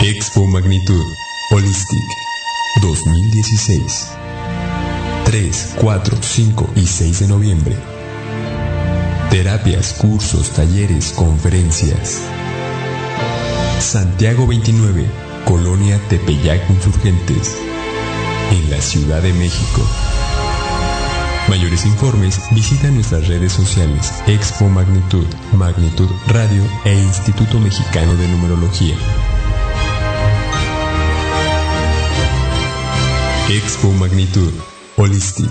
Expo Magnitud Holistic 2016. 3, 4, 5 y 6 de noviembre. Terapias, cursos, talleres, conferencias. Santiago 29, Colonia Tepeyac Insurgentes, en la Ciudad de México. Mayores informes, visita nuestras redes sociales Expo Magnitud, Magnitud Radio e Instituto Mexicano de Numerología. Expo Magnitud Holistic.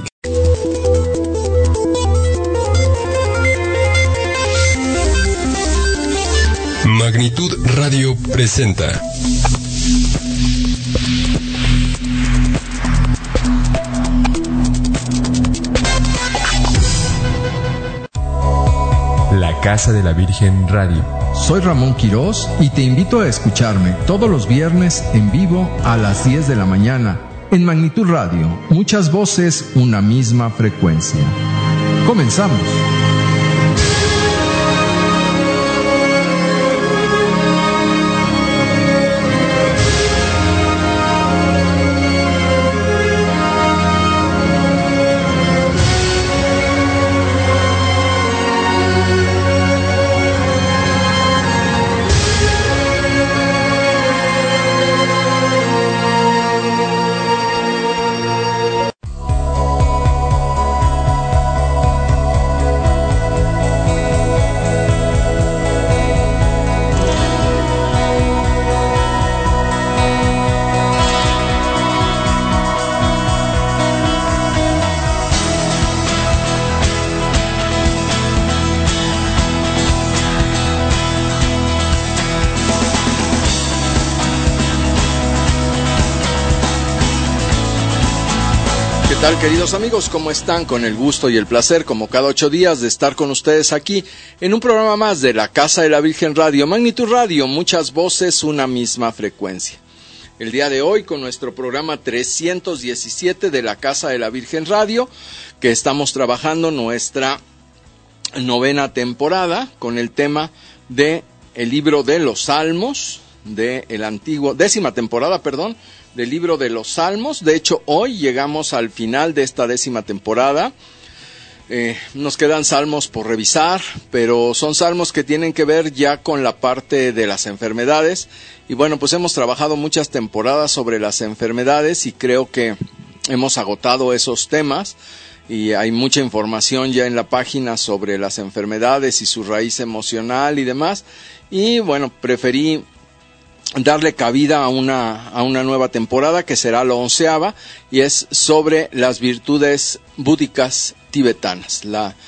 Magnitud Radio presenta La Casa de la Virgen Radio. Soy Ramón Quirós y te invito a escucharme todos los viernes en vivo a las 10 de la mañana en Magnitud Radio. Muchas voces, una misma frecuencia. Comenzamos. ¿Qué tal, queridos amigos? ¿Cómo están? Con el gusto y el placer, como cada 8 días, de estar con ustedes aquí en un programa más de la Casa de la Virgen Radio, Magnitud Radio, muchas voces, una misma frecuencia. El día de hoy, con nuestro programa 317 de la Casa de la Virgen Radio, que estamos trabajando nuestra 9ª temporada con el tema de el libro de los Salmos, décima temporada, del libro de los Salmos. De hecho, hoy llegamos al final de esta 10ª temporada. Nos quedan salmos por revisar, pero son salmos que tienen que ver ya con la parte de las enfermedades. Y bueno, pues hemos trabajado muchas temporadas sobre las enfermedades y creo que hemos agotado esos temas. Y hay mucha información ya en la página sobre las enfermedades y su raíz emocional y demás. Y bueno, preferí darle cabida a una nueva temporada que será la 11ª y es sobre las virtudes búdicas tibetanas,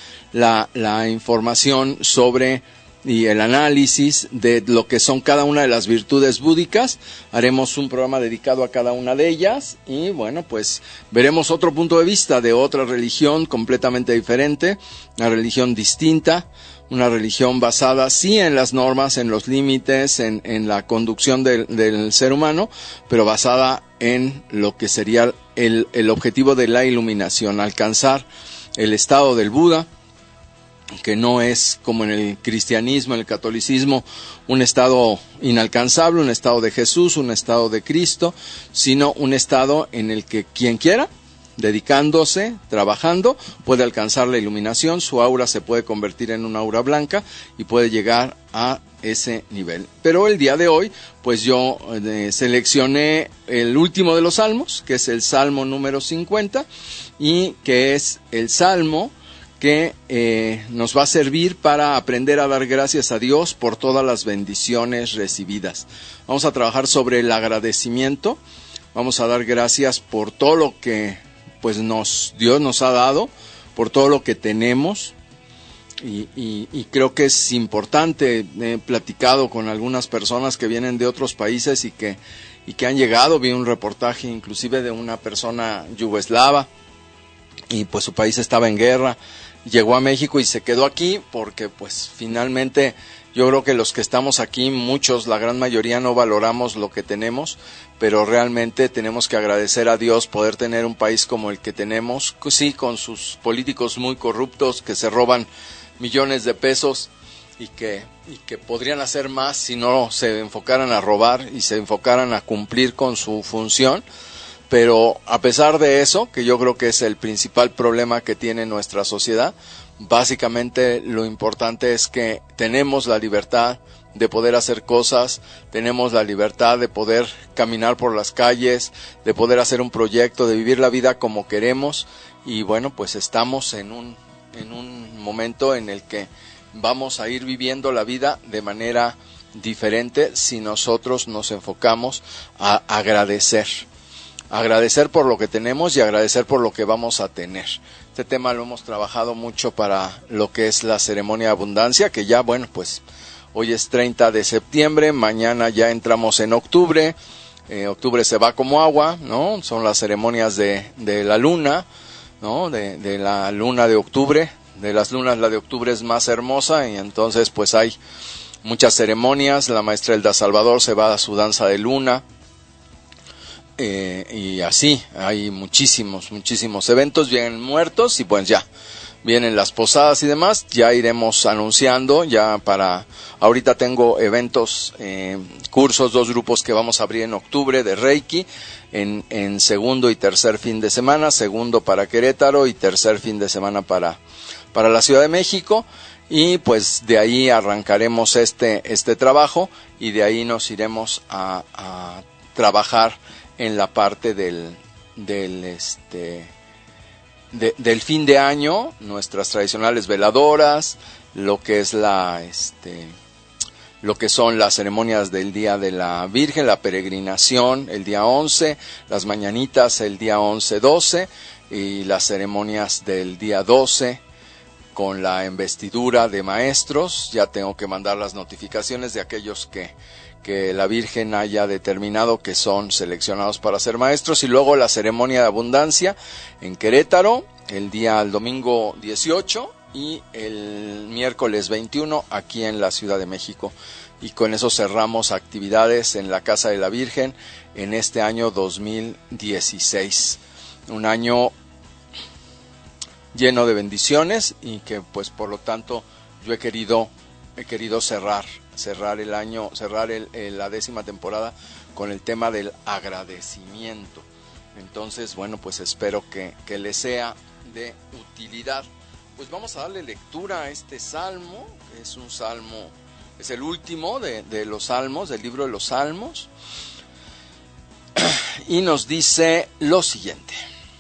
la información sobre y el análisis de lo que son cada una de las virtudes búdicas. Haremos un programa dedicado a cada una de ellas y bueno, pues veremos otro punto de vista de otra religión completamente diferente, una religión distinta, una religión basada sí en las normas, en los límites, en la conducción del ser humano, pero basada en lo que sería el objetivo de la iluminación, alcanzar el estado del Buda, que no es como en el cristianismo, en el catolicismo, un estado inalcanzable, un estado de Jesús, un estado de Cristo, sino un estado en el que quien quiera, dedicándose, trabajando, puede alcanzar la iluminación, su aura se puede convertir en una aura blanca y puede llegar a ese nivel. Pero el día de hoy, pues yo seleccioné el último de los salmos, que es el Salmo número 50, y que es el salmo que nos va a servir para aprender a dar gracias a Dios por todas las bendiciones recibidas. Vamos a trabajar sobre el agradecimiento, vamos a dar gracias por todo lo que pues Dios nos ha dado, por todo lo que tenemos, y creo que es importante. He platicado con algunas personas que vienen de otros países y que han llegado. Vi un reportaje inclusive de una persona yugoslava y pues su país estaba en guerra, llegó a México y se quedó aquí porque pues finalmente yo creo que los que estamos aquí, muchos, la gran mayoría, no valoramos lo que tenemos, pero realmente tenemos que agradecer a Dios poder tener un país como el que tenemos, sí, con sus políticos muy corruptos que se roban millones de pesos y que podrían hacer más si no se enfocaran a robar y se enfocaran a cumplir con su función. Pero a pesar de eso, que yo creo que es el principal problema que tiene nuestra sociedad, básicamente lo importante es que tenemos la libertad de poder hacer cosas, tenemos la libertad de poder caminar por las calles, de poder hacer un proyecto, de vivir la vida como queremos. Y bueno, pues estamos en un momento en el que vamos a ir viviendo la vida de manera diferente si nosotros nos enfocamos a agradecer por lo que tenemos y agradecer por lo que vamos a tener. Este tema lo hemos trabajado mucho para lo que es la ceremonia de abundancia, que ya, bueno, pues hoy es 30 de septiembre, mañana ya entramos en octubre. Octubre se va como agua, ¿no? Son las ceremonias de la luna, ¿no? De la luna de octubre. De las lunas, la de octubre es más hermosa, y entonces pues hay muchas ceremonias. La maestra Elda Salvador se va a su danza de luna, y así hay muchísimos eventos. Vienen muertos y pues ya vienen las posadas y demás. Ya iremos anunciando, ya para ahorita tengo eventos, cursos, 2 grupos que vamos a abrir en octubre de Reiki, en segundo y tercer fin de semana, segundo para Querétaro y tercer fin de semana para la Ciudad de México. Y pues de ahí arrancaremos este trabajo, y de ahí nos iremos a trabajar en la parte del fin de año, nuestras tradicionales veladoras, lo que es lo que son las ceremonias del Día de la Virgen, la peregrinación el día 11, las mañanitas el día 11-12, y las ceremonias del día 12 con la investidura de maestros. Ya tengo que mandar las notificaciones de aquellos que la Virgen haya determinado que son seleccionados para ser maestros. Y luego la ceremonia de abundancia en Querétaro el domingo 18 y el miércoles 21 aquí en la Ciudad de México. Y con eso cerramos actividades en la Casa de la Virgen en este año 2016. Un año lleno de bendiciones, y que pues por lo tanto yo he querido cerrar el año, cerrar la 10ª temporada con el tema del agradecimiento. Entonces, bueno, pues espero que les sea de utilidad. Pues vamos a darle lectura a este salmo. Es un salmo, es el último de los salmos, del libro de los Salmos, y nos dice lo siguiente.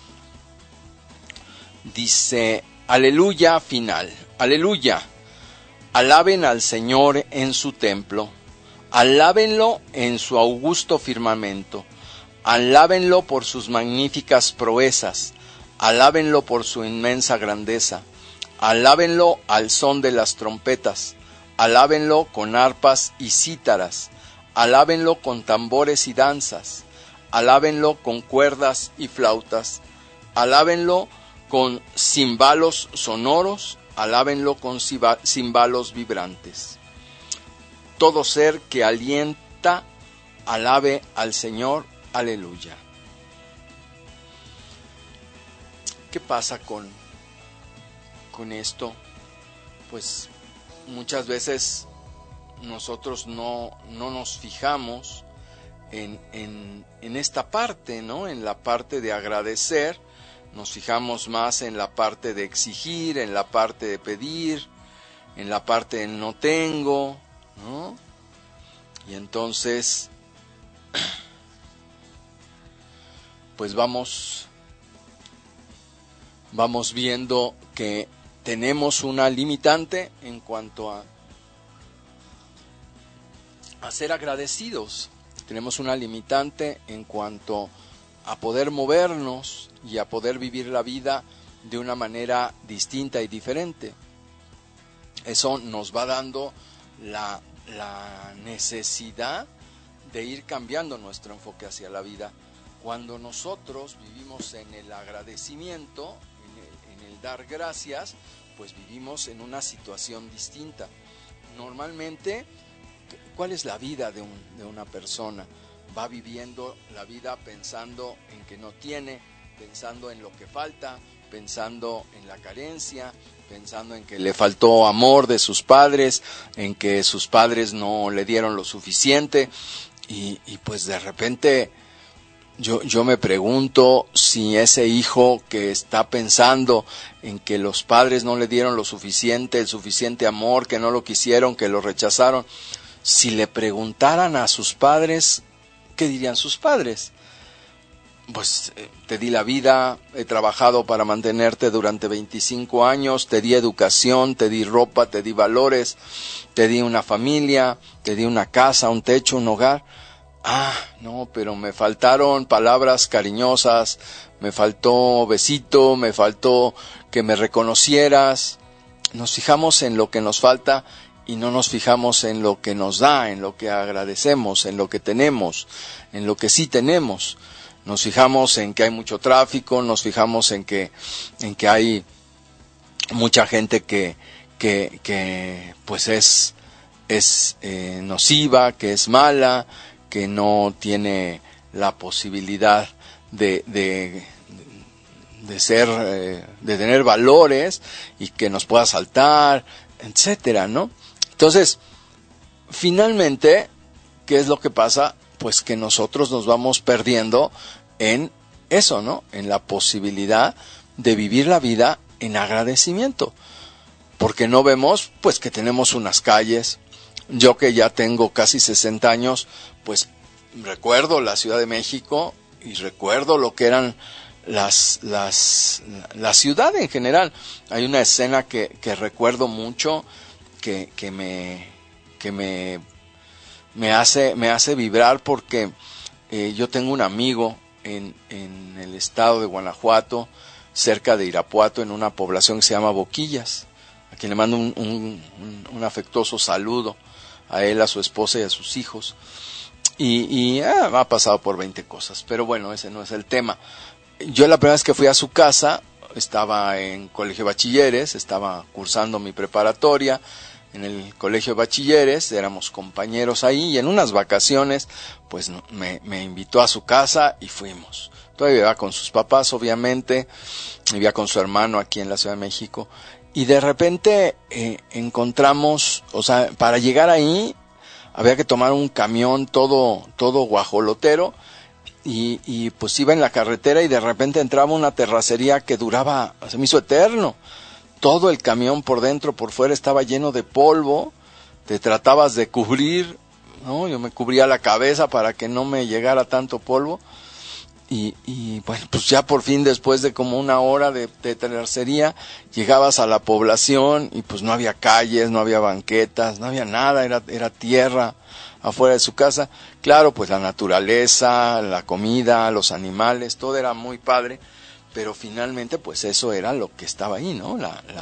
Dice: aleluya final, aleluya. Alaben al Señor en su templo, alábenlo en su augusto firmamento, alábenlo por sus magníficas proezas, alábenlo por su inmensa grandeza, alábenlo al son de las trompetas, alábenlo con arpas y cítaras, alábenlo con tambores y danzas, alábenlo con cuerdas y flautas, alábenlo con cimbalos sonoros, alábenlo con cimbalos vibrantes. Todo ser que alienta, alabe al Señor, aleluya. ¿Qué pasa con esto? Pues muchas veces nosotros no nos fijamos en esta parte, ¿no? En la parte de agradecer. Nos fijamos más en la parte de exigir, en la parte de pedir, en la parte de no tengo, ¿no? Y entonces, pues vamos viendo que tenemos una limitante en cuanto a ser agradecidos. Tenemos una limitante en cuanto a poder movernos y a poder vivir la vida de una manera distinta y diferente. Eso nos va dando la necesidad de ir cambiando nuestro enfoque hacia la vida. Cuando nosotros vivimos en el agradecimiento, en el dar gracias, pues vivimos en una situación distinta. Normalmente, ¿cuál es la vida de una persona? Va viviendo la vida pensando en que no tiene, pensando en lo que falta, pensando en la carencia, pensando en que le faltó amor de sus padres, en que sus padres no le dieron lo suficiente, y pues de repente yo me pregunto si ese hijo que está pensando en que los padres no le dieron lo suficiente, el suficiente amor, que no lo quisieron, que lo rechazaron, si le preguntaran a sus padres, ¿qué dirían sus padres? Pues te di la vida, he trabajado para mantenerte durante 25 años, te di educación, te di ropa, te di valores, te di una familia, te di una casa, un techo, un hogar. No, pero me faltaron palabras cariñosas, me faltó besito, me faltó que me reconocieras. Nos fijamos en lo que nos falta y no nos fijamos en lo que nos da, en lo que agradecemos, en lo que tenemos, en lo que sí tenemos. Nos fijamos en que hay mucho tráfico, nos fijamos en que hay mucha gente que pues es nociva, que es mala, que no tiene la posibilidad de ser, de tener valores y que nos pueda asaltar, etcétera, ¿no? Entonces, finalmente, ¿qué es lo que pasa? Pues que nosotros nos vamos perdiendo en eso, ¿no? En la posibilidad de vivir la vida en agradecimiento, porque no vemos, pues, que tenemos unas calles. Yo que ya tengo casi 60 años, pues recuerdo la Ciudad de México y recuerdo lo que eran la ciudad en general. Hay una escena que recuerdo mucho que me hace vibrar, porque yo tengo un amigo en el estado de Guanajuato, cerca de Irapuato, en una población que se llama Boquillas, a quien le mando un afectuoso saludo a él, a su esposa y a sus hijos. Y ha pasado por 20 cosas, pero bueno, ese no es el tema. Yo la primera vez que fui a su casa, estaba en colegio de bachilleres, estaba cursando mi preparatoria en el colegio de bachilleres, éramos compañeros ahí, y en unas vacaciones pues me invitó a su casa y fuimos. Todavía vivía con sus papás, obviamente, vivía con su hermano aquí en la Ciudad de México, y de repente encontramos, o sea, para llegar ahí había que tomar un camión todo guajolotero, y pues iba en la carretera y de repente entraba una terracería que duraba, se me hizo eterno. Todo el camión por dentro, por fuera estaba lleno de polvo, te tratabas de cubrir, ¿no? Yo me cubría la cabeza para que no me llegara tanto polvo, y bueno, pues ya por fin, después de como una hora de terracería, llegabas a la población y pues no había calles, no había banquetas, no había nada, era tierra afuera de su casa. Claro, pues la naturaleza, la comida, los animales, todo era muy padre, pero finalmente pues eso era lo que estaba ahí, ¿no?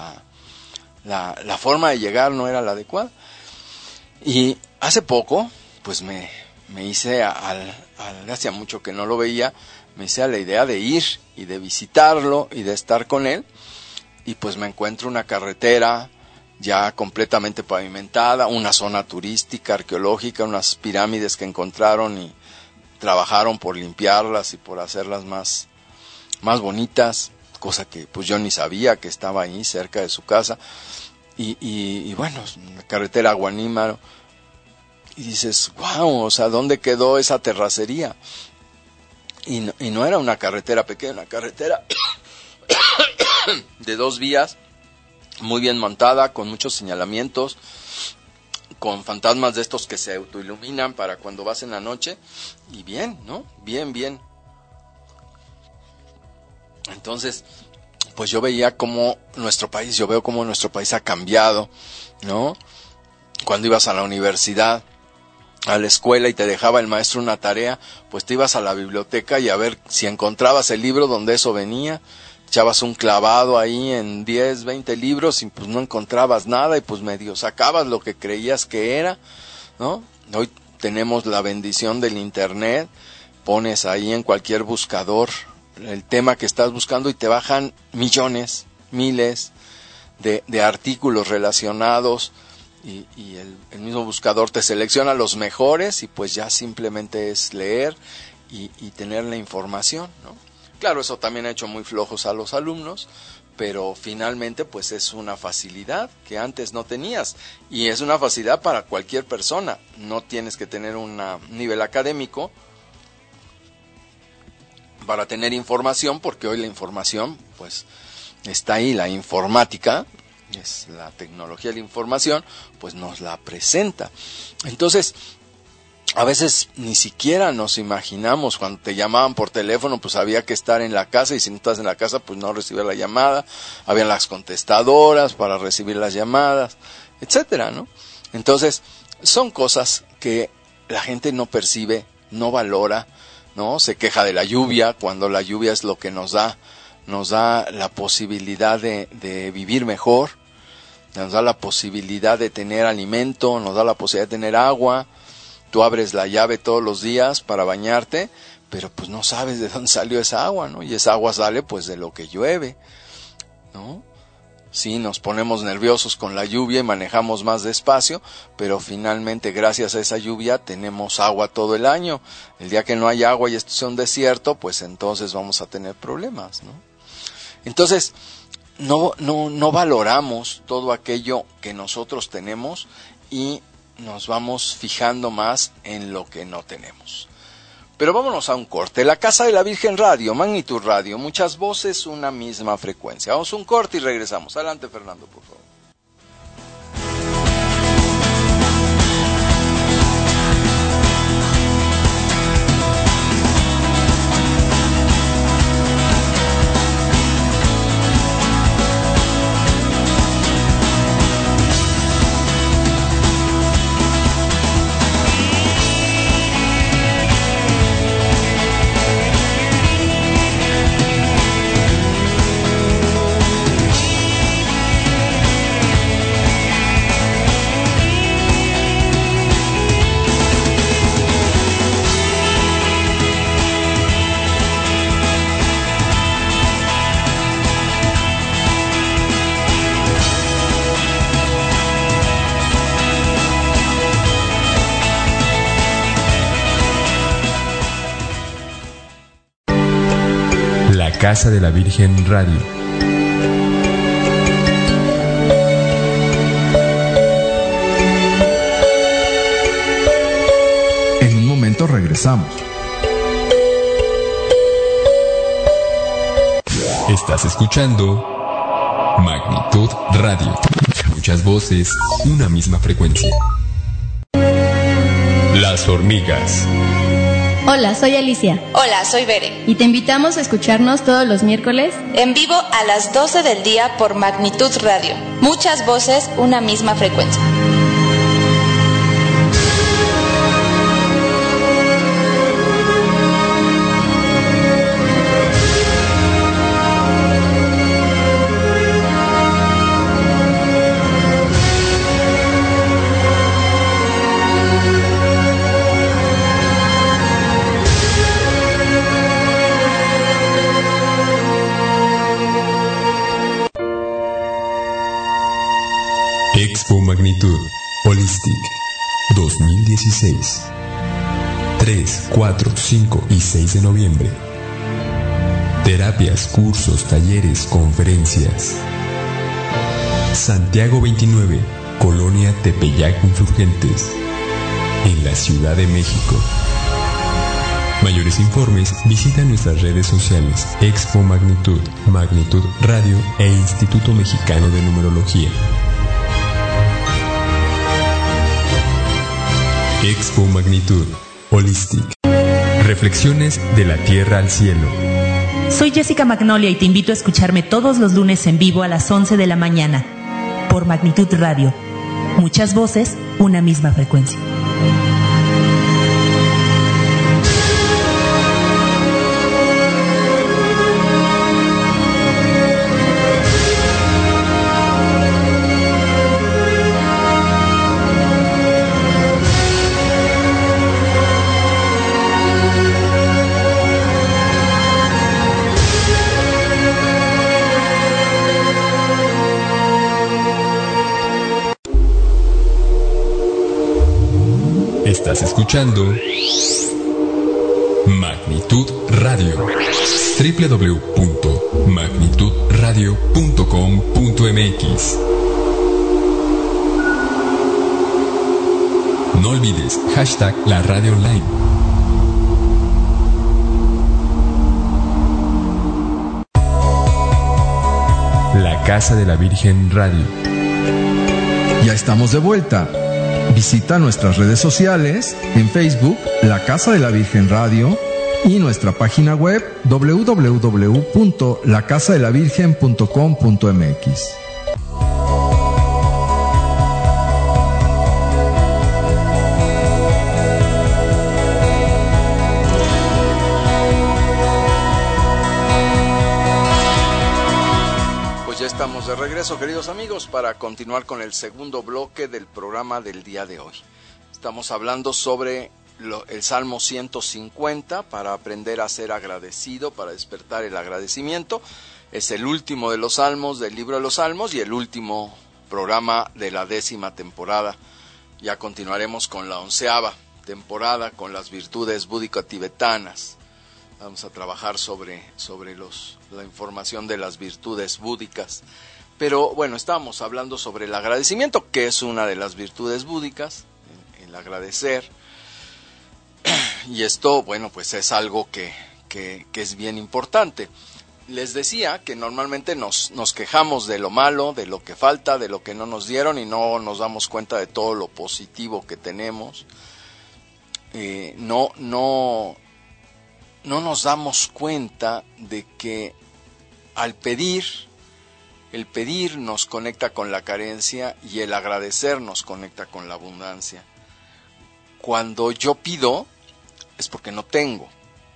La forma de llegar no era la adecuada. Y hace poco, pues me hice, hacía mucho que no lo veía, me hice a la idea de ir y de visitarlo y de estar con él, y pues me encuentro una carretera ya completamente pavimentada, una zona turística, arqueológica, unas pirámides que encontraron y trabajaron por limpiarlas y por hacerlas más bonitas, cosa que pues yo ni sabía que estaba ahí cerca de su casa, y bueno, la carretera a Guanímaro, y dices, wow, o sea, ¿dónde quedó esa terracería? Y no era una carretera pequeña, una carretera de 2 vías, muy bien montada, con muchos señalamientos, con fantasmas de estos que se autoiluminan para cuando vas en la noche, y bien, ¿no? Bien. Entonces, pues yo veía cómo yo veo cómo nuestro país ha cambiado, ¿no? Cuando ibas a la universidad, a la escuela, y te dejaba el maestro una tarea, pues te ibas a la biblioteca y a ver si encontrabas el libro donde eso venía, echabas un clavado ahí en 10, 20 libros y pues no encontrabas nada, y pues medio sacabas lo que creías que era, ¿no? Hoy tenemos la bendición del internet, pones ahí en cualquier buscador el tema que estás buscando y te bajan millones, miles de artículos relacionados, y el mismo buscador te selecciona los mejores, y pues ya simplemente es leer y tener la información, ¿no? Claro, eso también ha hecho muy flojos a los alumnos, pero finalmente pues es una facilidad que antes no tenías, y es una facilidad para cualquier persona. No tienes que tener un nivel académico para tener información, porque hoy la información pues está ahí. La informática, es la tecnología de la información, pues nos la presenta. Entonces, a veces ni siquiera nos imaginamos, cuando te llamaban por teléfono, pues había que estar en la casa, y si no estás en la casa, pues no recibir la llamada. Había las contestadoras para recibir las llamadas, etcétera, ¿no? Entonces, son cosas que la gente no percibe, no valora, ¿no? Se queja de la lluvia, cuando la lluvia es lo que nos da la posibilidad de vivir mejor, nos da la posibilidad de tener alimento, nos da la posibilidad de tener agua. Tú abres la llave todos los días para bañarte, pero pues no sabes de dónde salió esa agua, ¿no? Y esa agua sale pues de lo que llueve, ¿no? Sí, nos ponemos nerviosos con la lluvia y manejamos más despacio, pero finalmente gracias a esa lluvia tenemos agua todo el año. El día que no hay agua y esto sea un desierto, pues entonces vamos a tener problemas, ¿no? Entonces, no valoramos todo aquello que nosotros tenemos, y nos vamos fijando más en lo que no tenemos. Pero vámonos a un corte. La Casa de la Virgen Radio, Magnitud Radio, muchas voces, una misma frecuencia. Vamos a un corte y regresamos. Adelante, Fernando, por favor. Casa de la Virgen Radio. En un momento regresamos. Estás escuchando Magnitud Radio. Muchas voces, una misma frecuencia. Las hormigas. Hola, soy Alicia. Hola, soy Bere. Y te invitamos a escucharnos todos los miércoles en vivo a las 12 del día por Magnitud Radio. Muchas voces, una misma frecuencia. Expo Magnitud Holistic 2016. 3, 4, 5 y 6 de noviembre. Terapias, cursos, talleres, conferencias. Santiago 29, Colonia Tepeyac Insurgentes, en la Ciudad de México. Mayores informes, visita nuestras redes sociales Expo Magnitud, Magnitud Radio e Instituto Mexicano de Numerología. Expo Magnitud Holistic. Reflexiones de la Tierra al Cielo. Soy Jessica Magnolia y te invito a escucharme todos los lunes en vivo a las 11 de la mañana por Magnitud Radio. Muchas voces, una misma frecuencia. Estás escuchando Magnitud Radio. www.magnitudradio.com.mx. No olvides hashtag La Radio Online. La Casa de la Virgen Radio. Ya estamos de vuelta. Visita nuestras redes sociales, en Facebook, La Casa de la Virgen Radio, y nuestra página web www.lacasadelavirgen.com.mx. Estamos de regreso, queridos amigos, para continuar con el segundo bloque del programa del día de hoy. Estamos hablando sobre el Salmo 150 para aprender a ser agradecido, para despertar el agradecimiento. Es el último de los salmos del libro de los Salmos y el último programa de la 10ª temporada. Ya continuaremos con la 11ª temporada con las virtudes búdico-tibetanas. Vamos a trabajar sobre la información de las virtudes búdicas. Pero bueno, estamos hablando sobre el agradecimiento, que es una de las virtudes búdicas, el agradecer. Y esto, bueno, pues es algo que es bien importante. Les decía que normalmente nos quejamos de lo malo, de lo que falta, de lo que no nos dieron, y no nos damos cuenta de todo lo positivo que tenemos. No nos damos cuenta de que al pedir, el pedir nos conecta con la carencia y el agradecer nos conecta con la abundancia. Cuando yo pido es porque no tengo,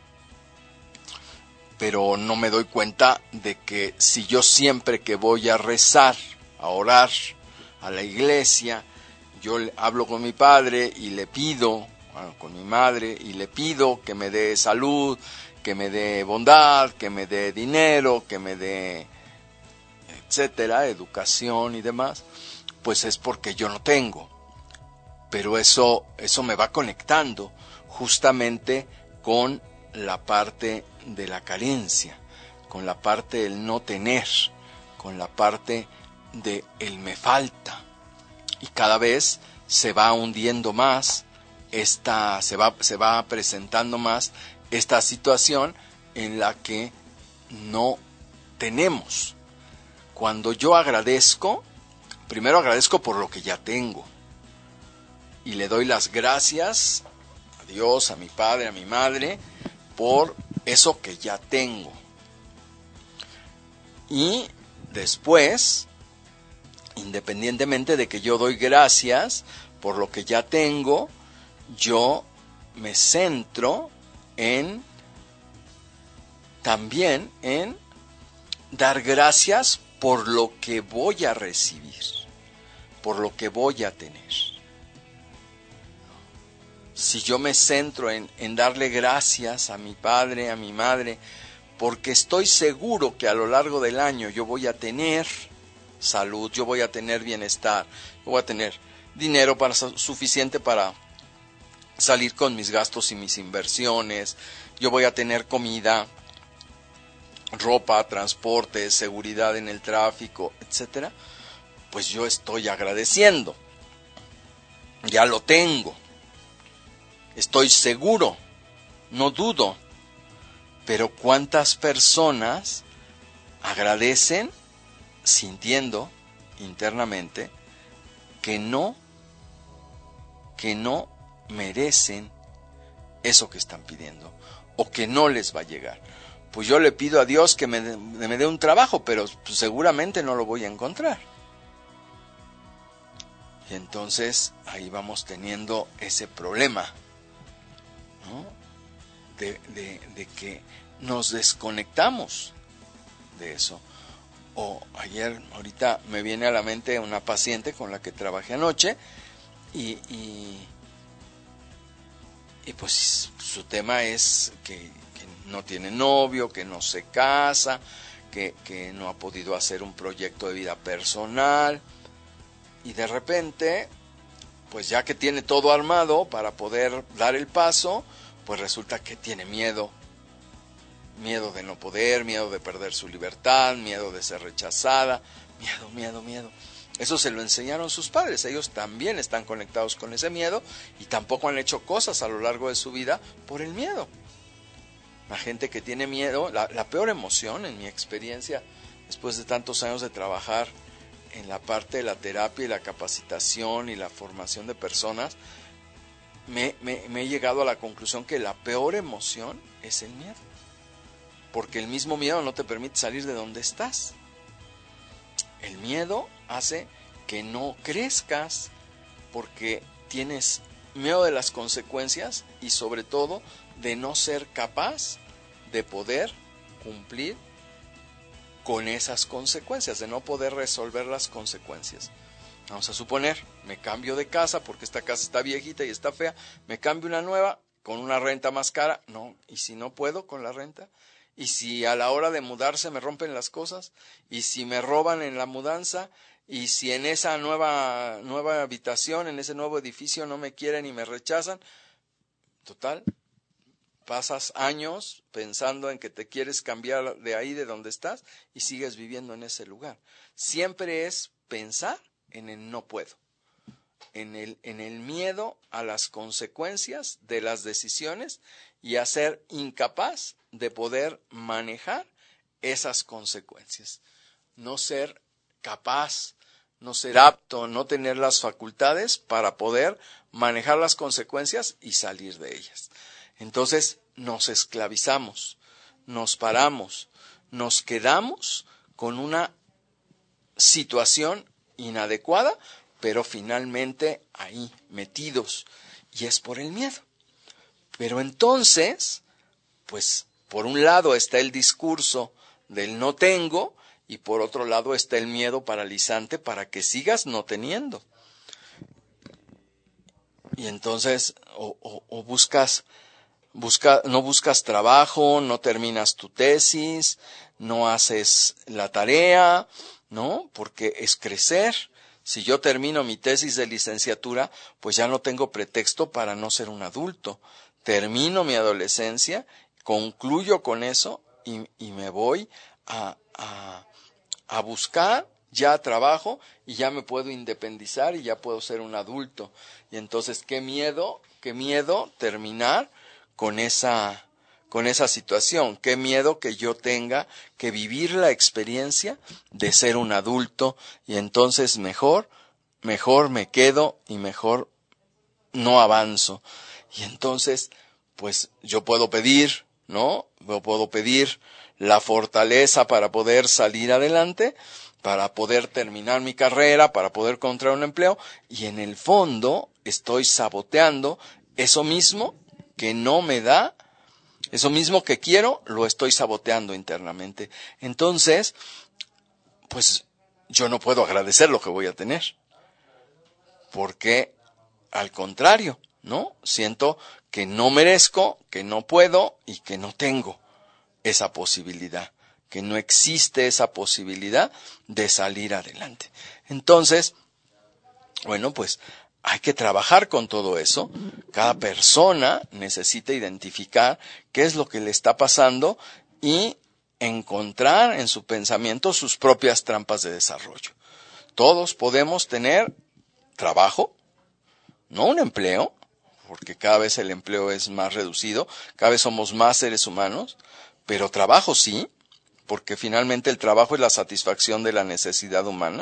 pero no me doy cuenta de que si yo siempre que voy a rezar, a orar a la iglesia, yo hablo con mi padre y le pido, con mi madre, y le pido que me dé salud, que me dé bondad, que me dé dinero, que me dé, etcétera, educación y demás, pues es porque yo no tengo. Pero eso me va conectando justamente con la parte de la carencia, con la parte del no tener, con la parte de el me falta. Y cada vez se va hundiendo más, se va presentando más esta situación en la que no tenemos. Cuando yo agradezco, primero agradezco por lo que ya tengo y le doy las gracias a Dios, a mi padre, a mi madre, por eso que ya tengo. Y después, independientemente de que yo doy gracias por lo que ya tengo, yo me centro también en dar gracias por lo que voy a recibir, por lo que voy a tener. Si yo me centro en darle gracias a mi padre, a mi madre, porque estoy seguro que a lo largo del año yo voy a tener salud, yo voy a tener bienestar, yo voy a tener dinero suficiente para salir con mis gastos y mis inversiones, yo voy a tener comida, ropa, transporte, seguridad en el tráfico, etcétera, pues yo estoy agradeciendo. Ya lo tengo. Estoy seguro, no dudo. Pero ¿cuántas personas agradecen sintiendo internamente que no merecen eso que están pidiendo o que no les va a llegar? Pues yo le pido a Dios que me dé un trabajo, pero seguramente no lo voy a encontrar. Y entonces ahí vamos teniendo ese problema, ¿no? De que nos desconectamos de eso. O ahorita me viene a la mente una paciente con la que trabajé anoche y pues su tema es que no tiene novio, que no se casa, que no ha podido hacer un proyecto de vida personal, y de repente, pues ya que tiene todo armado para poder dar el paso, pues resulta que tiene miedo de no poder, miedo de perder su libertad, miedo de ser rechazada, miedo. Eso se lo enseñaron sus padres, ellos también están conectados con ese miedo y tampoco han hecho cosas a lo largo de su vida por el miedo. La gente que tiene miedo, la peor emoción en mi experiencia, después de tantos años de trabajar en la parte de la terapia y la capacitación y la formación de personas, me he llegado a la conclusión que la peor emoción es el miedo. Porque el mismo miedo no te permite salir de donde estás. El miedo hace que no crezcas porque tienes miedo de las consecuencias y sobre todo de no ser capaz de poder cumplir con esas consecuencias, de no poder resolver las consecuencias. Vamos a suponer, me cambio de casa porque esta casa está viejita y está fea, me cambio una nueva con una renta más cara, no, y si no puedo con la renta, y si a la hora de mudarse me rompen las cosas, y si me roban en la mudanza, y si en esa nueva habitación, en ese nuevo edificio no me quieren y me rechazan, total, pasas años pensando en que te quieres cambiar de ahí, de donde estás, y sigues viviendo en ese lugar. Siempre es pensar en el no puedo, en el miedo a las consecuencias de las decisiones y a ser incapaz de poder manejar esas consecuencias. No ser capaz, no ser apto, no tener las facultades para poder manejar las consecuencias y salir de ellas. Entonces nos esclavizamos, nos paramos, nos quedamos con una situación inadecuada, pero finalmente ahí, metidos, y es por el miedo. Pero entonces, pues por un lado está el discurso del no tengo, y por otro lado está el miedo paralizante para que sigas no teniendo. Y entonces, o no buscas trabajo, no terminas tu tesis, no haces la tarea, ¿no? Porque es crecer. Si yo termino mi tesis de licenciatura, pues ya no tengo pretexto para no ser un adulto. Termino mi adolescencia, concluyo con eso y me voy a buscar ya trabajo y ya me puedo independizar y ya puedo ser un adulto. Y entonces, qué miedo terminar con esa situación, qué miedo que yo tenga que vivir la experiencia de ser un adulto y entonces mejor me quedo y mejor no avanzo. Y entonces, pues yo puedo pedir, ¿no? Yo puedo pedir la fortaleza para poder salir adelante, para poder terminar mi carrera, para poder encontrar un empleo, y en el fondo estoy saboteando eso mismo que no me da, eso mismo que quiero, lo estoy saboteando internamente. Entonces, pues yo no puedo agradecer lo que voy a tener, porque al contrario, ¿no? Siento que no merezco, que no puedo y que no tengo esa posibilidad, que no existe esa posibilidad de salir adelante. Entonces, bueno, pues hay que trabajar con todo eso. Cada persona necesita identificar qué es lo que le está pasando y encontrar en su pensamiento sus propias trampas de desarrollo. Todos podemos tener trabajo, no un empleo, porque cada vez el empleo es más reducido, cada vez somos más seres humanos, pero trabajo sí, porque finalmente el trabajo es la satisfacción de la necesidad humana.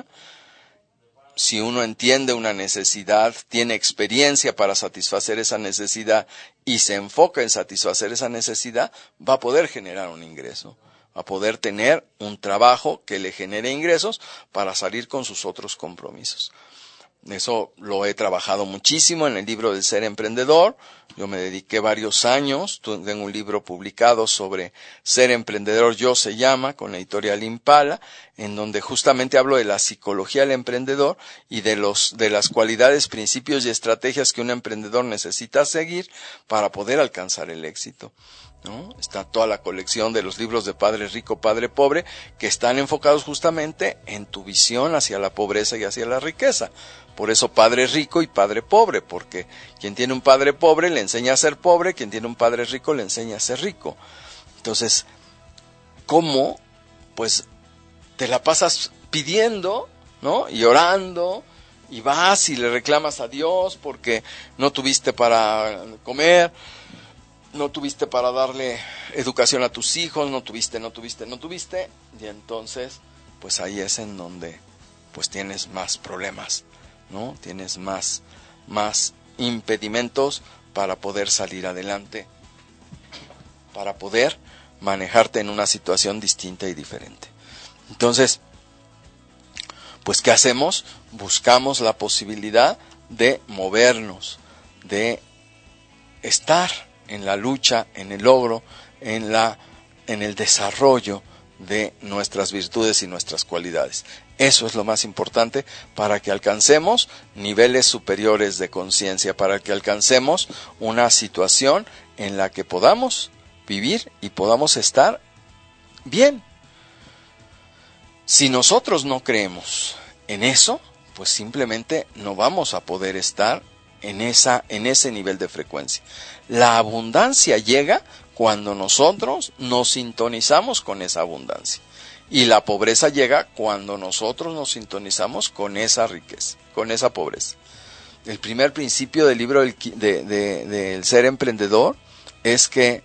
Si uno entiende una necesidad, tiene experiencia para satisfacer esa necesidad y se enfoca en satisfacer esa necesidad, va a poder generar un ingreso, va a poder tener un trabajo que le genere ingresos para salir con sus otros compromisos. Eso lo he trabajado muchísimo en el libro del Ser Emprendedor. Yo me dediqué varios años, tengo un libro publicado sobre Ser Emprendedor, Yo se llama, con la editorial Impala, en donde justamente hablo de la psicología del emprendedor y de las cualidades, principios y estrategias que un emprendedor necesita seguir para poder alcanzar el éxito, ¿no? Está toda la colección de los libros de Padre Rico, Padre Pobre, que están enfocados justamente en tu visión hacia la pobreza y hacia la riqueza, Por eso padre rico y padre pobre, porque quien tiene un padre pobre le enseña a ser pobre, quien tiene un padre rico le enseña a ser rico. Entonces, ¿cómo? Pues te la pasas pidiendo, ¿no? Y orando, y vas y le reclamas a Dios porque no tuviste para comer, no tuviste para darle educación a tus hijos, no tuviste, y entonces, pues ahí es en donde pues tienes más problemas, ¿no? Tienes más impedimentos para poder salir adelante, para poder manejarte en una situación distinta y diferente. Entonces, pues ¿qué hacemos? Buscamos la posibilidad de movernos, de estar en la lucha, en el logro, en el desarrollo de nuestras virtudes y nuestras cualidades. Eso es lo más importante para que alcancemos niveles superiores de conciencia, para que alcancemos una situación en la que podamos vivir y podamos estar bien. Si nosotros no creemos en eso, pues simplemente no vamos a poder estar en ese nivel de frecuencia. La abundancia llega cuando nosotros nos sintonizamos con esa abundancia. Y la pobreza llega cuando nosotros nos sintonizamos con esa riqueza, con esa pobreza. El primer principio del libro del ser emprendedor es que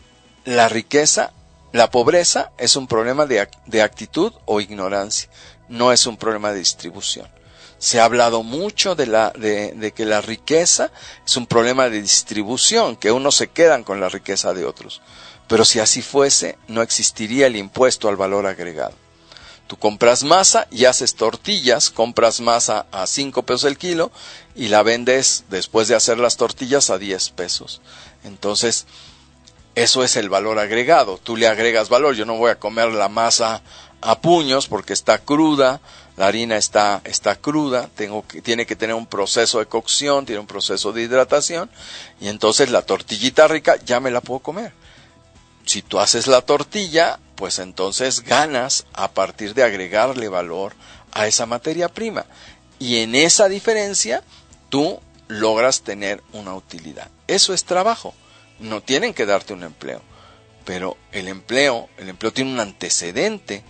la pobreza es un problema de actitud o ignorancia, no es un problema de distribución. Se ha hablado mucho de que la riqueza es un problema de distribución, que unos se quedan con la riqueza de otros. Pero si así fuese, no existiría el impuesto al valor agregado. Tú compras masa y haces tortillas, compras masa a 5 pesos el kilo y la vendes después de hacer las tortillas a 10 pesos. Entonces, eso es el valor agregado. Tú le agregas valor. Yo no voy a comer la masa a puños porque está cruda, la harina está cruda, tiene que tener un proceso de cocción, tiene un proceso de hidratación, y entonces la tortillita rica ya me la puedo comer. Si tú haces la tortilla, pues entonces ganas a partir de agregarle valor a esa materia prima. Y en esa diferencia, tú logras tener una utilidad. Eso es trabajo. No tienen que darte un empleo. Pero el empleo tiene un antecedente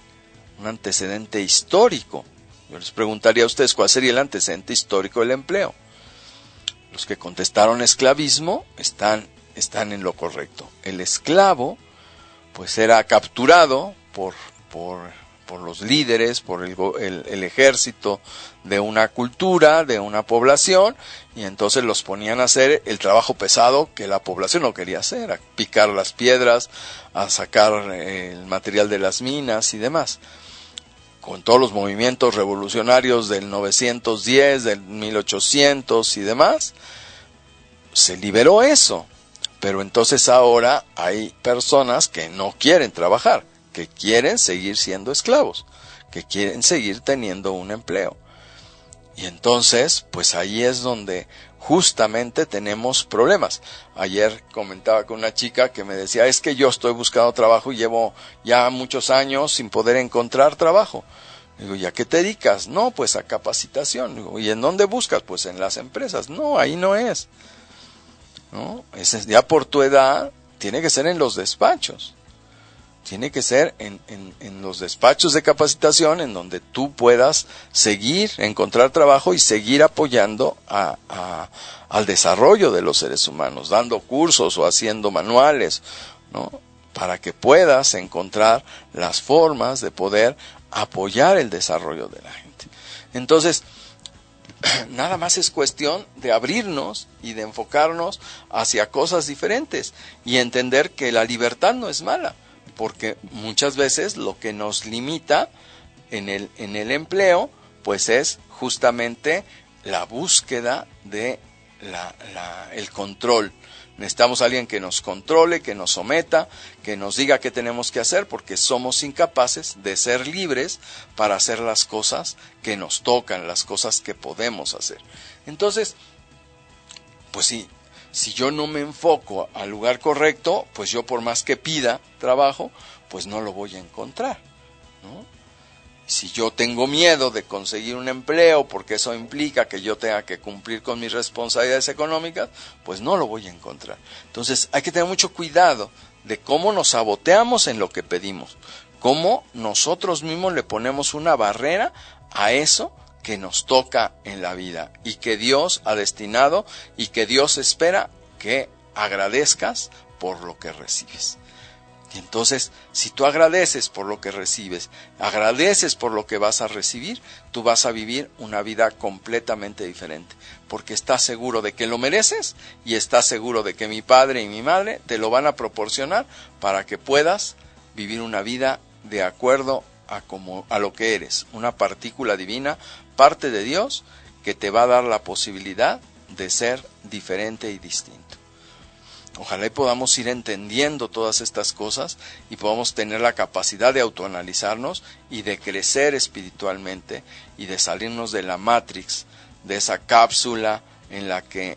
histórico. Yo les preguntaría a ustedes cuál sería el antecedente histórico del empleo. Los que contestaron esclavismo están en lo correcto. El esclavo pues era capturado por los líderes, por el ejército de una cultura, de una población, y entonces los ponían a hacer el trabajo pesado que la población no quería hacer, a picar las piedras, a sacar el material de las minas y demás. Con todos los movimientos revolucionarios del 910, del 1800 y demás, se liberó eso. Pero entonces ahora hay personas que no quieren trabajar, que quieren seguir siendo esclavos, que quieren seguir teniendo un empleo. Y entonces, pues ahí es donde justamente tenemos problemas. Ayer comentaba con una chica que me decía, es que yo estoy buscando trabajo y llevo ya muchos años sin poder encontrar trabajo. Digo, ¿y a qué te dedicas? No, pues a capacitación. Digo, ¿y en dónde buscas? Pues en las empresas. No, ahí no es. ¿No? Ya por tu edad, tiene que ser en los despachos. Tiene que ser en los despachos de capacitación en donde tú puedas encontrar trabajo y seguir apoyando al desarrollo de los seres humanos, dando cursos o haciendo manuales, ¿no? Para que puedas encontrar las formas de poder apoyar el desarrollo de la gente. Entonces, nada más es cuestión de abrirnos y de enfocarnos hacia cosas diferentes y entender que la libertad no es mala, porque muchas veces lo que nos limita en el empleo pues es justamente la búsqueda de el control. Necesitamos a alguien que nos controle, que nos someta, que nos diga qué tenemos que hacer, porque somos incapaces de ser libres para hacer las cosas que nos tocan, las cosas que podemos hacer. Entonces, pues si yo no me enfoco al lugar correcto, pues yo por más que pida trabajo, pues no lo voy a encontrar, ¿no? Si yo tengo miedo de conseguir un empleo porque eso implica que yo tenga que cumplir con mis responsabilidades económicas, pues no lo voy a encontrar. Entonces hay que tener mucho cuidado de cómo nos saboteamos en lo que pedimos, cómo nosotros mismos le ponemos una barrera a eso que nos toca en la vida y que Dios ha destinado y que Dios espera que agradezcas por lo que recibes. Y entonces, si tú agradeces por lo que recibes, agradeces por lo que vas a recibir, tú vas a vivir una vida completamente diferente, porque estás seguro de que lo mereces y estás seguro de que mi padre y mi madre te lo van a proporcionar para que puedas vivir una vida de acuerdo a lo que eres, una partícula divina, parte de Dios, que te va a dar la posibilidad de ser diferente y distinto. Ojalá y podamos ir entendiendo todas estas cosas y podamos tener la capacidad de autoanalizarnos y de crecer espiritualmente y de salirnos de la Matrix, de esa cápsula en la que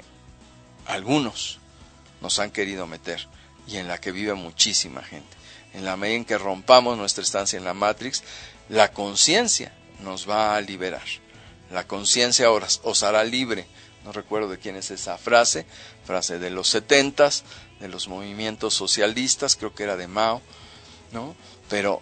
algunos nos han querido meter y en la que vive muchísima gente. En la medida en que rompamos nuestra estancia en la Matrix, la conciencia nos va a liberar. La conciencia os hará libre. No recuerdo de quién es esa frase de los 70s, de los movimientos socialistas, creo que era de Mao, ¿no? Pero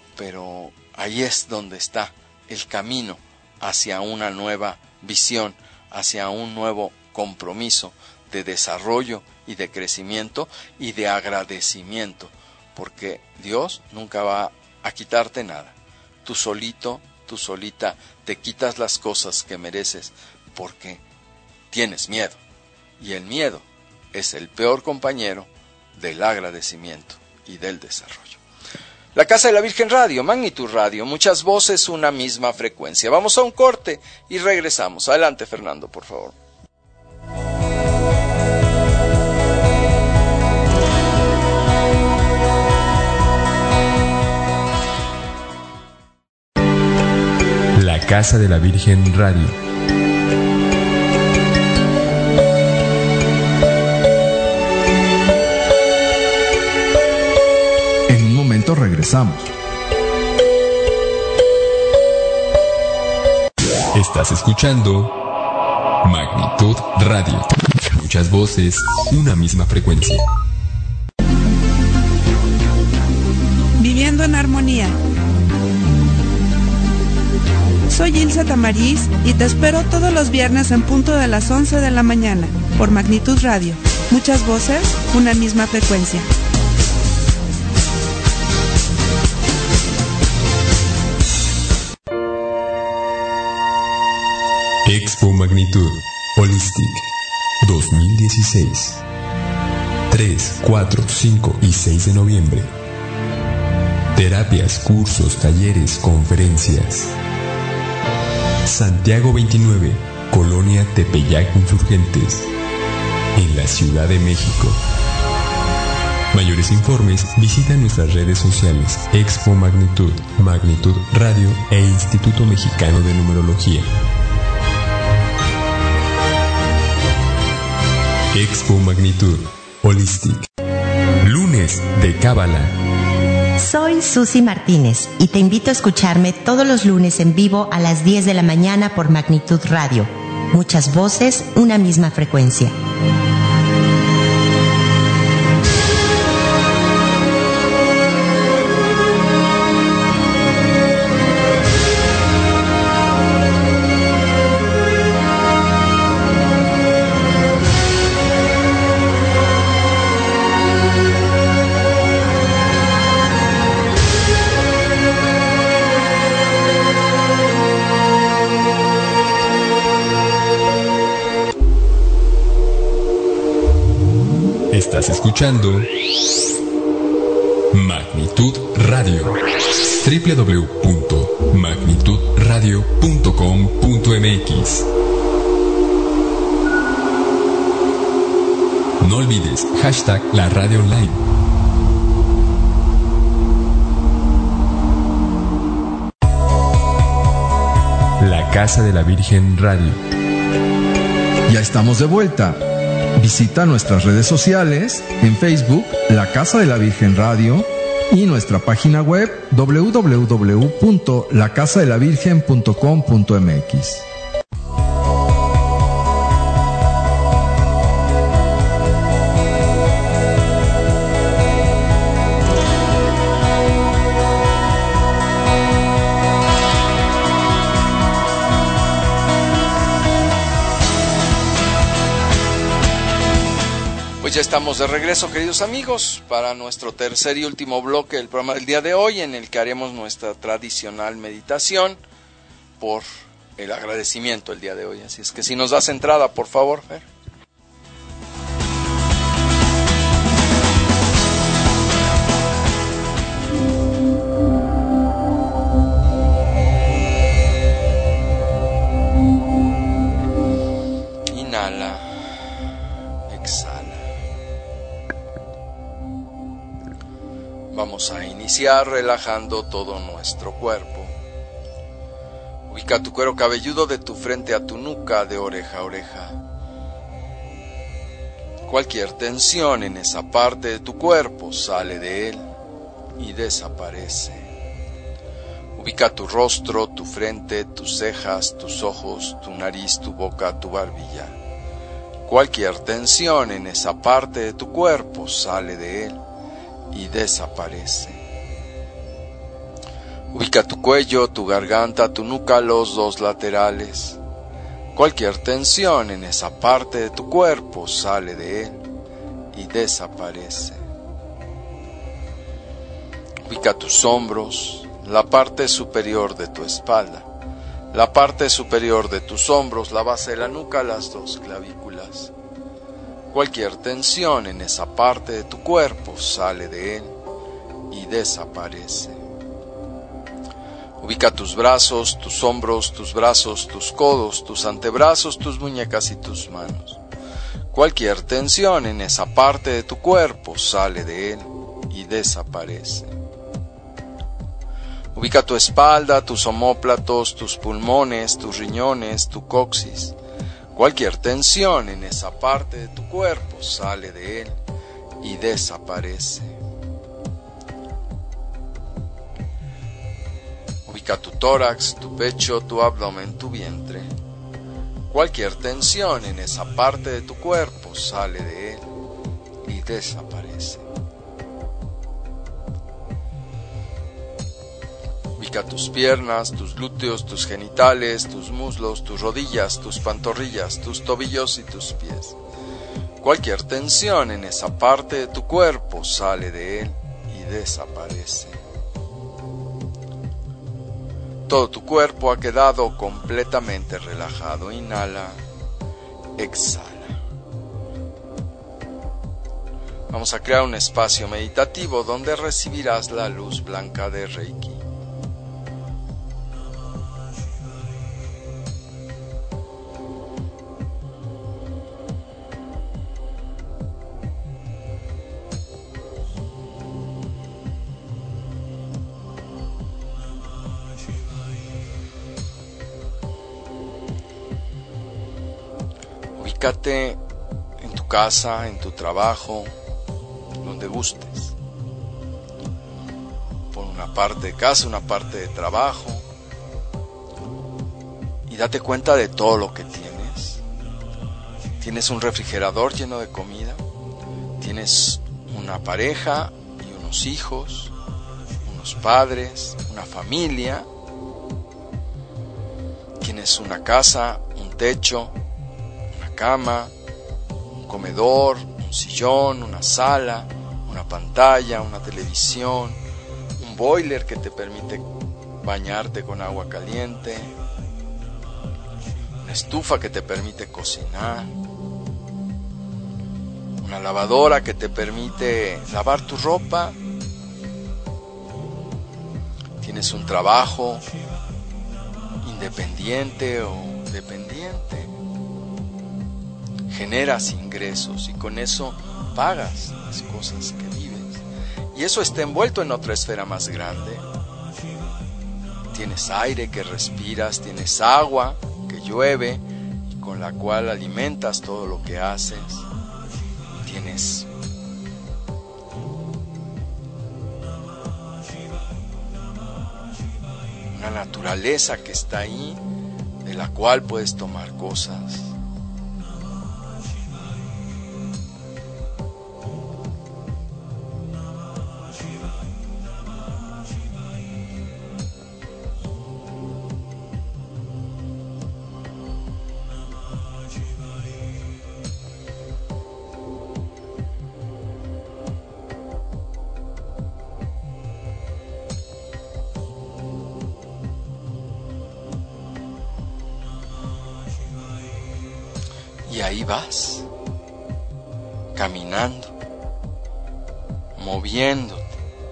ahí es donde está el camino hacia una nueva visión, hacia un nuevo compromiso de desarrollo y de crecimiento y de agradecimiento, porque Dios nunca va a quitarte nada. Tú solito, tú solita, te quitas las cosas que mereces porque tienes miedo, y el miedo es el peor compañero del agradecimiento y del desarrollo. La Casa de la Virgen Radio, Magnitud Radio, muchas voces, una misma frecuencia. Vamos a un corte y regresamos. Adelante, Fernando, por favor. La Casa de la Virgen Radio. Regresamos. Estás escuchando Magnitud Radio. Muchas voces, una misma frecuencia. Viviendo en armonía. Soy Ilse Tamariz y te espero todos los viernes en punto de las 11 de la mañana por Magnitud Radio. Muchas voces, una misma frecuencia. Expo Magnitud Holistic 2016 3, 4, 5 y 6 de noviembre. Terapias, cursos, talleres, conferencias. Santiago 29, Colonia Tepeyac Insurgentes, en la Ciudad de México. Mayores informes, visita nuestras redes sociales Expo Magnitud, Magnitud Radio e Instituto Mexicano de Numerología. Expo Magnitud Holistic. Lunes de Cábala. Soy Susi Martínez y te invito a escucharme todos los lunes en vivo a las 10 de la mañana por Magnitud Radio. Muchas voces, una misma frecuencia. Estás escuchando Magnitud Radio. www.magnitudradio.com.mx. No olvides hashtag la radio online. La Casa de la Virgen Radio. Ya estamos de vuelta. Visita nuestras redes sociales, en Facebook, La Casa de la Virgen Radio, y nuestra página web www.lacasadelavirgen.com.mx. Ya estamos de regreso, queridos amigos, para nuestro tercer y último bloque del programa del día de hoy, en el que haremos nuestra tradicional meditación por el agradecimiento el día de hoy. Así es que si nos das entrada, por favor, Fer. Inhala, exhala. Vamos a iniciar relajando todo nuestro cuerpo. Ubica tu cuero cabelludo de tu frente a tu nuca, de oreja a oreja. Cualquier tensión en esa parte de tu cuerpo sale de él y desaparece. Ubica tu rostro, tu frente, tus cejas, tus ojos, tu nariz, tu boca, tu barbilla. Cualquier tensión en esa parte de tu cuerpo sale de él y desaparece. Ubica tu cuello, tu garganta, tu nuca, los dos laterales. Cualquier tensión en esa parte de tu cuerpo sale de él y desaparece. Ubica tus hombros, la parte superior de tu espalda, la parte superior de tus hombros, la base de la nuca, las dos clavículas. Cualquier tensión en esa parte de tu cuerpo sale de él y desaparece. Ubica tus brazos, tus hombros, tus brazos, tus codos, tus antebrazos, tus muñecas y tus manos. Cualquier tensión en esa parte de tu cuerpo sale de él y desaparece. Ubica tu espalda, tus omóplatos, tus pulmones, tus riñones, tu coxis. Cualquier tensión en esa parte de tu cuerpo sale de él y desaparece. Ubica tu tórax, tu pecho, tu abdomen, tu vientre. Cualquier tensión en esa parte de tu cuerpo sale de él y desaparece. Ubica tus piernas, tus glúteos, tus genitales, tus muslos, tus rodillas, tus pantorrillas, tus tobillos y tus pies. Cualquier tensión en esa parte de tu cuerpo sale de él y desaparece. Todo tu cuerpo ha quedado completamente relajado. Inhala, exhala. Vamos a crear un espacio meditativo donde recibirás la luz blanca de Reiki. Ubícate en tu casa, en tu trabajo, donde gustes. Pon una parte de casa, una parte de trabajo. Y date cuenta de todo lo que tienes. Tienes un refrigerador lleno de comida. Tienes una pareja y unos hijos, unos padres, una familia. Tienes una casa, un techo, cama, un comedor, un sillón, una sala, una pantalla, una televisión, un boiler que te permite bañarte con agua caliente, una estufa que te permite cocinar, una lavadora que te permite lavar tu ropa. Tienes un trabajo independiente o dependiente. Generas ingresos y con eso pagas las cosas que vives. Y eso está envuelto en otra esfera más grande. Tienes aire que respiras, tienes agua que llueve y con la cual alimentas todo lo que haces. Tienes una naturaleza que está ahí, de la cual puedes tomar cosas. Y ahí vas, caminando, moviéndote,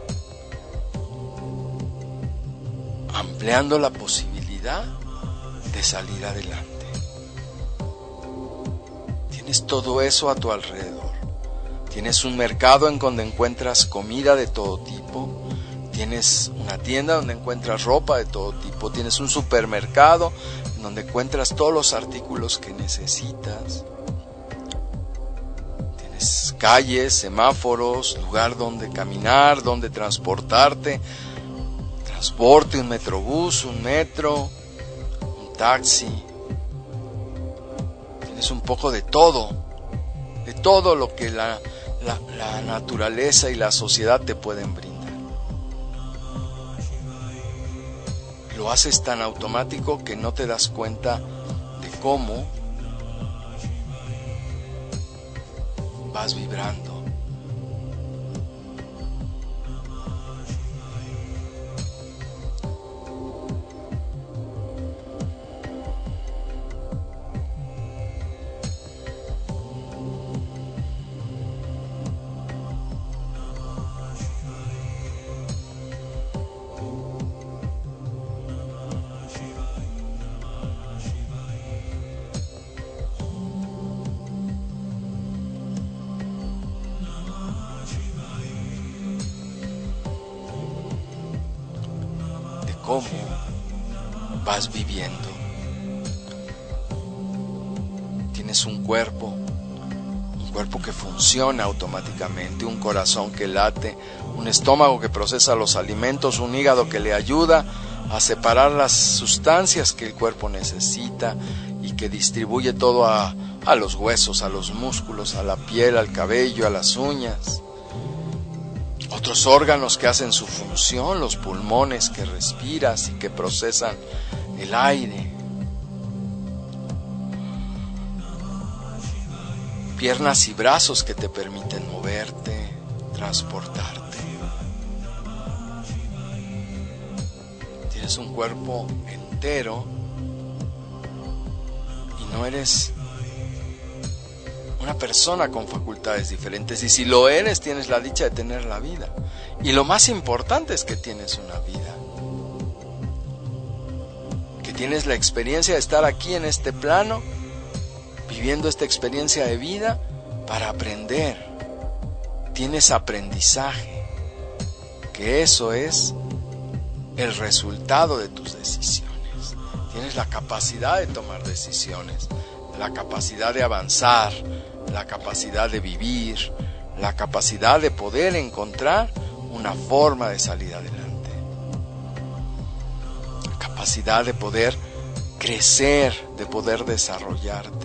ampliando la posibilidad de salir adelante. Tienes todo eso a tu alrededor. Tienes un mercado en donde encuentras comida de todo tipo. Tienes una tienda donde encuentras ropa de todo tipo. Tienes un supermercado donde encuentras todos los artículos que necesitas. Tienes calles, semáforos, lugar donde caminar, donde transportarte, transporte, un metrobús, un metro, un taxi. Tienes un poco de todo lo que la naturaleza y la sociedad te pueden brindar. Lo haces tan automático que no te das cuenta de cómo vas vibrando. Cómo vas viviendo. Tienes un cuerpo que funciona automáticamente, un corazón que late, un estómago que procesa los alimentos, un hígado que le ayuda a separar las sustancias que el cuerpo necesita y que distribuye todo a los huesos, a los músculos, a la piel, al cabello, a las uñas. Otros órganos que hacen su función, los pulmones que respiras y que procesan el aire. Piernas y brazos que te permiten moverte, transportarte. Tienes un cuerpo entero y no eres una persona con facultades diferentes, y si lo eres, tienes la dicha de tener la vida. Y lo más importante es que tienes una vida, que tienes la experiencia de estar aquí en este plano, viviendo esta experiencia de vida para aprender. Tienes aprendizaje, que eso es el resultado de tus decisiones. Tienes la capacidad de tomar decisiones, la capacidad de avanzar, la capacidad de vivir, la capacidad de poder encontrar una forma de salir adelante, la capacidad de poder crecer, de poder desarrollarte.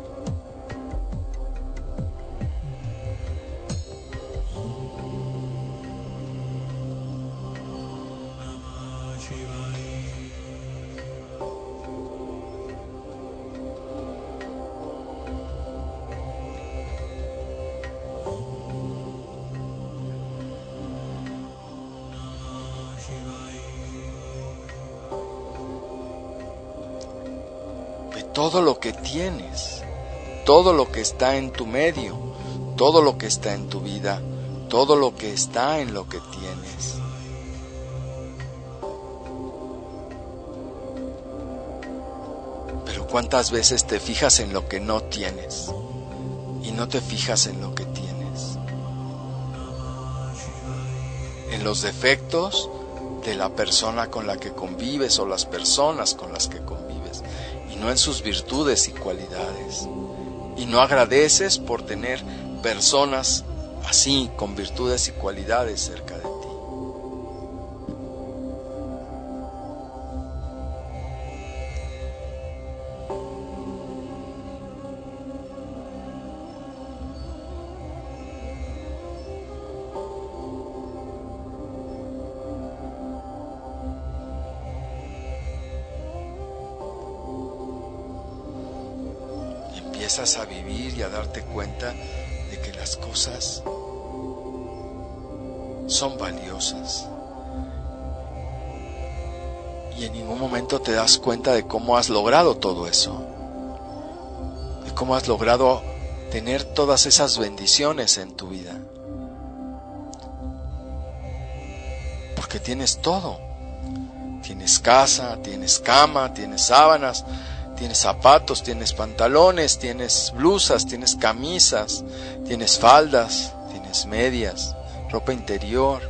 Todo lo que tienes, todo lo que está en tu medio, todo lo que está en tu vida, todo lo que está en lo que tienes. Pero ¿cuántas veces te fijas en lo que no tienes y no te fijas en lo que tienes? En los defectos de la persona con la que convives o las personas con las que convives, no en sus virtudes y cualidades, y no agradeces por tener personas así, con virtudes y cualidades cerca de ti. empiezas a vivir y a darte cuenta de que las cosas son valiosas. Y en ningún momento te das cuenta de cómo has logrado todo eso, de cómo has logrado tener todas esas bendiciones en tu vida. Porque tienes todo. Tienes casa, tienes cama, tienes sábanas, tienes zapatos, tienes pantalones, tienes blusas, tienes camisas, tienes faldas, tienes medias, ropa interior,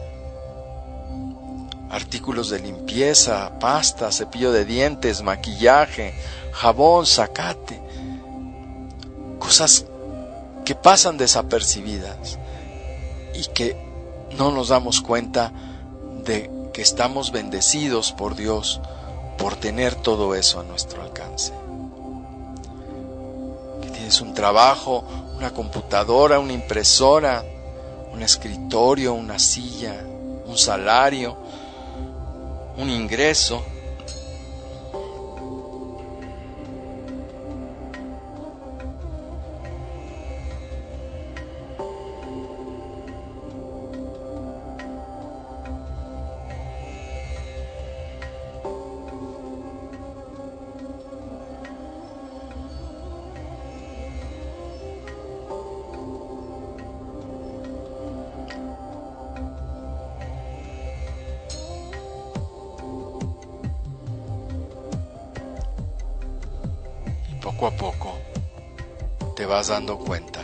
artículos de limpieza, pasta, cepillo de dientes, maquillaje, jabón, zacate. Cosas que pasan desapercibidas y que no nos damos cuenta de que estamos bendecidos por Dios por tener todo eso a nuestro alcance. Que tienes un trabajo, una computadora, una impresora, un escritorio, una silla, un salario, un ingreso. Poco a poco te vas dando cuenta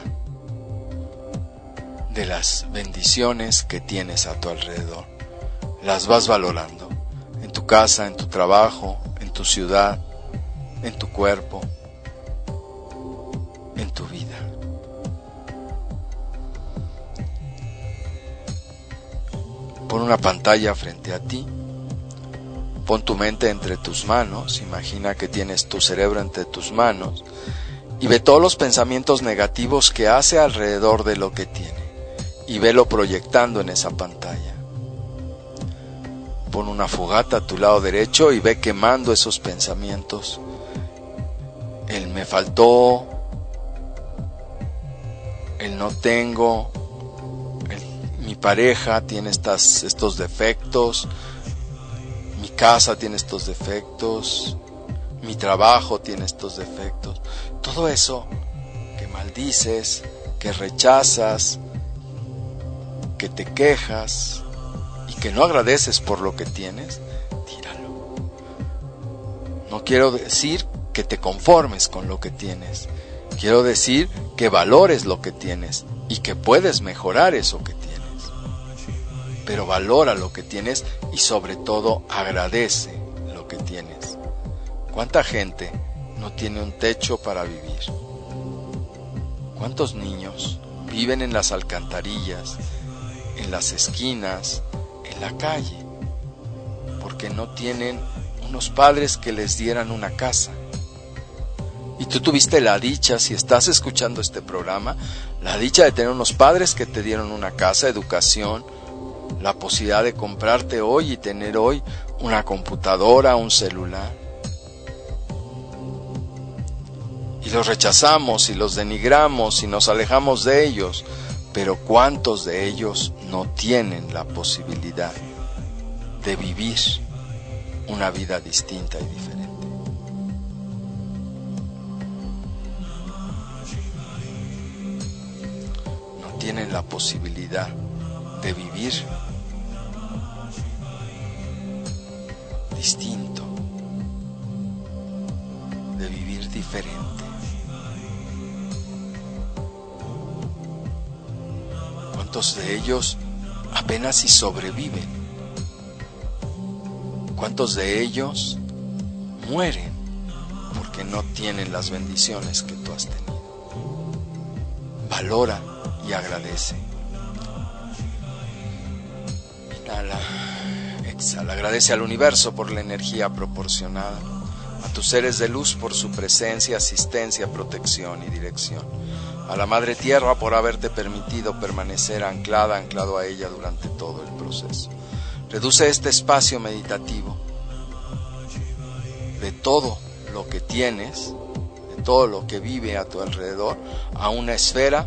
de las bendiciones que tienes a tu alrededor. Las vas valorando en tu casa, en tu trabajo, en tu ciudad, en tu cuerpo, en tu vida. Pon una pantalla frente a ti. Pon tu mente entre tus manos, imagina que tienes tu cerebro entre tus manos y ve todos los pensamientos negativos que hace alrededor de lo que tiene y velo proyectando en esa pantalla. Pon una fogata a tu lado derecho y ve quemando esos pensamientos. El me faltó, el no tengo, mi pareja tiene estos defectos, mi casa tiene estos defectos, mi trabajo tiene estos defectos. Todo eso que maldices, que rechazas, que te quejas y que no agradeces por lo que tienes, tíralo. No quiero decir que te conformes con lo que tienes. Quiero decir que valores lo que tienes y que puedes mejorar eso que tienes. Pero valora lo que tienes y sobre todo agradece lo que tienes. ¿Cuánta gente no tiene un techo para vivir? ¿Cuántos niños viven en las alcantarillas, en las esquinas, en la calle? Porque no tienen unos padres que les dieran una casa. Y tú tuviste la dicha, si estás escuchando este programa, la dicha de tener unos padres que te dieron una casa, educación, la posibilidad de comprarte hoy y tener hoy una computadora, un celular. Y los rechazamos y los denigramos y nos alejamos de ellos, pero ¿cuántos de ellos no tienen la posibilidad de vivir una vida distinta y diferente? No tienen la posibilidad de vivir distinto, de vivir diferente. ¿Cuántos de ellos apenas si sobreviven? ¿Cuántos de ellos mueren porque no tienen las bendiciones que tú has tenido? Valora y agradece. Inhala, exhala. Agradece al universo por la energía proporcionada, a tus seres de luz por su presencia, asistencia, protección y dirección, a la Madre Tierra por haberte permitido permanecer anclado a ella durante todo el proceso. Reduce este espacio meditativo de todo lo que tienes, de todo lo que vive a tu alrededor, a una esfera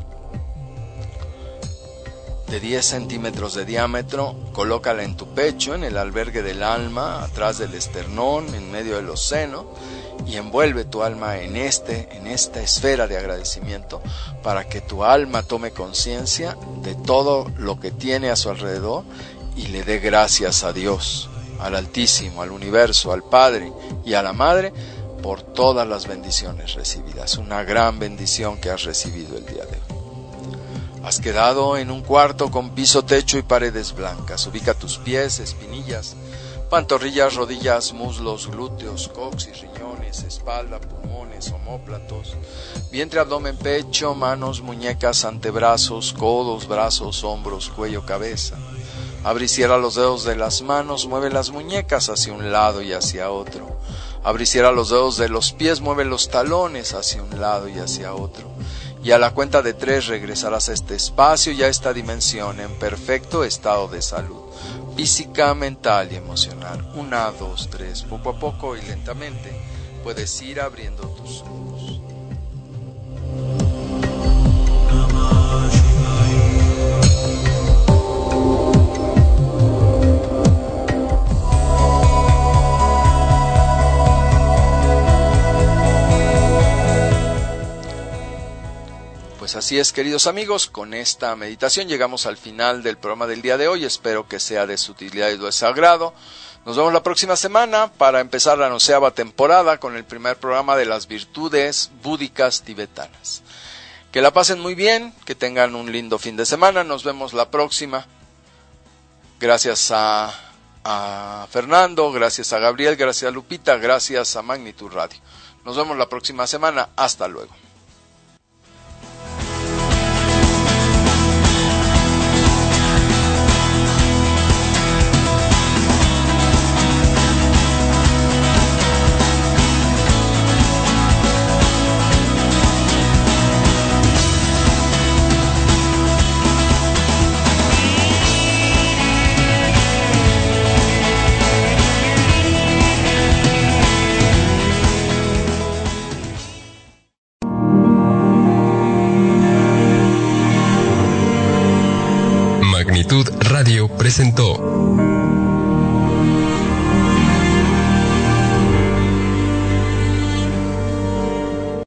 de 10 centímetros de diámetro. Colócala en tu pecho, en el albergue del alma, atrás del esternón, en medio de los senos, y envuelve tu alma en esta esfera de agradecimiento, para que tu alma tome conciencia de todo lo que tiene a su alrededor y le dé gracias a Dios, al Altísimo, al Universo, al Padre y a la Madre por todas las bendiciones recibidas. Una gran bendición que has recibido el día de hoy. Has quedado en un cuarto con piso, techo y paredes blancas. Ubica tus pies, espinillas, pantorrillas, rodillas, muslos, glúteos, coxis, riñones, espalda, pulmones, omóplatos, vientre, abdomen, pecho, manos, muñecas, antebrazos, codos, brazos, hombros, cuello, cabeza. Abre y cierra los dedos de las manos, mueve las muñecas hacia un lado y hacia otro. Abre y cierra los dedos de los pies, mueve los talones hacia un lado y hacia otro. Y a la cuenta de 3 regresarás a este espacio y a esta dimensión en perfecto estado de salud física, mental y emocional. 1, 2, 3. Poco a poco y lentamente puedes ir abriendo tus ojos. Pues así es, queridos amigos, con esta meditación llegamos al final del programa del día de hoy. Espero que sea de su utilidad y de su agrado. Nos vemos la próxima semana para empezar la 9ª temporada con el primer programa de las virtudes búdicas tibetanas. Que la pasen muy bien, que tengan un lindo fin de semana. Nos vemos la próxima. Gracias a Fernando, gracias a Gabriel, gracias a Lupita, gracias a Magnitud Radio. Nos vemos la próxima semana. Hasta luego. Magnitud Radio presentó